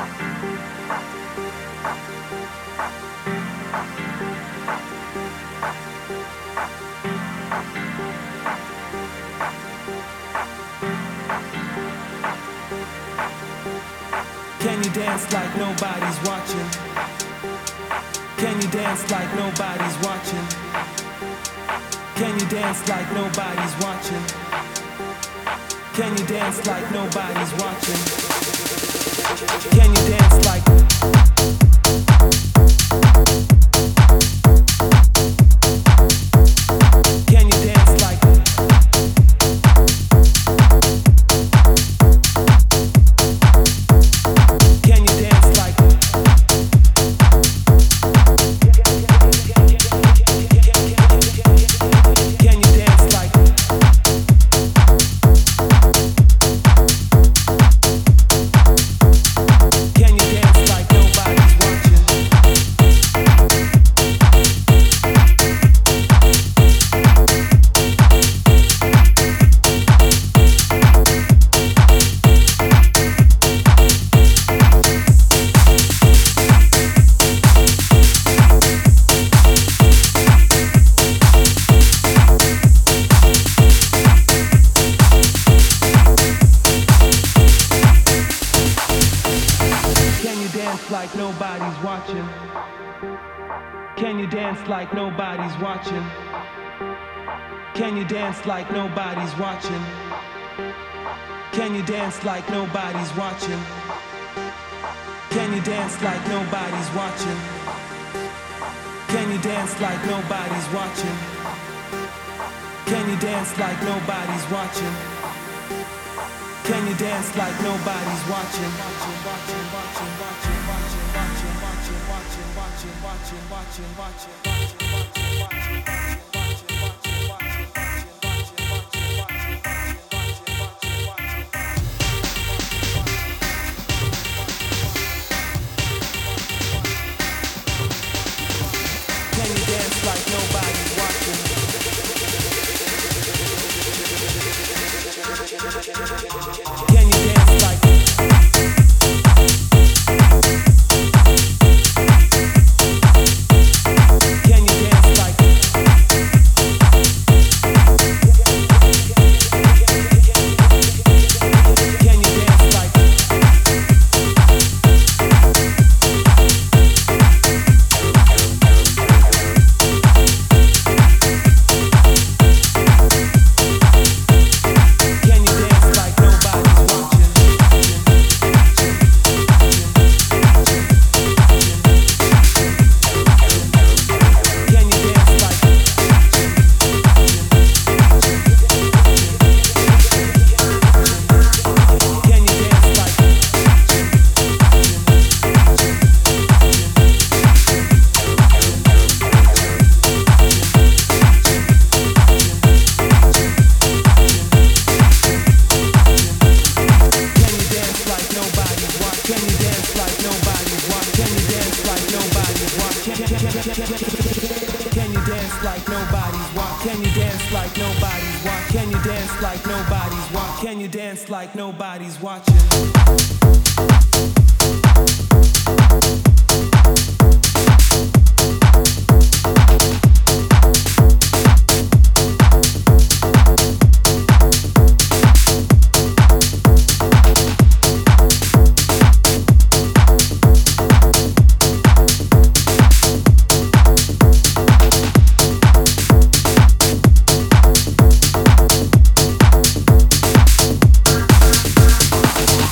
Can you dance like nobody's watching? Can you dance like nobody's watching? Can you dance like nobody's watching? Can you dance like nobody's watching? Can you dance like Can you dance like Can you dance like Can you dance like Can you dance like nobody's watching? Can you dance like nobody's watching? Can you dance like nobody's watching? Can you dance like nobody's watching? Can you dance like nobody's watching? Can you dance like nobody's watching? Can you dance like nobody's watching? Can you dance like nobody's watching? Can you dance like nobody's watching? Can you dance like nobody's watching? Can you dance like Can you dance like Can you dance like Can you dance like nobody's watching? Can you dance like Can you dance like Can you dance like nobody's watch? Can you dance like nobody's watch? Can you dance like nobody's watch? Can you dance like nobody's watch? Can you dance like nobody's watch? Can you dance like nobody's watch? Can you dance like nobody's watching?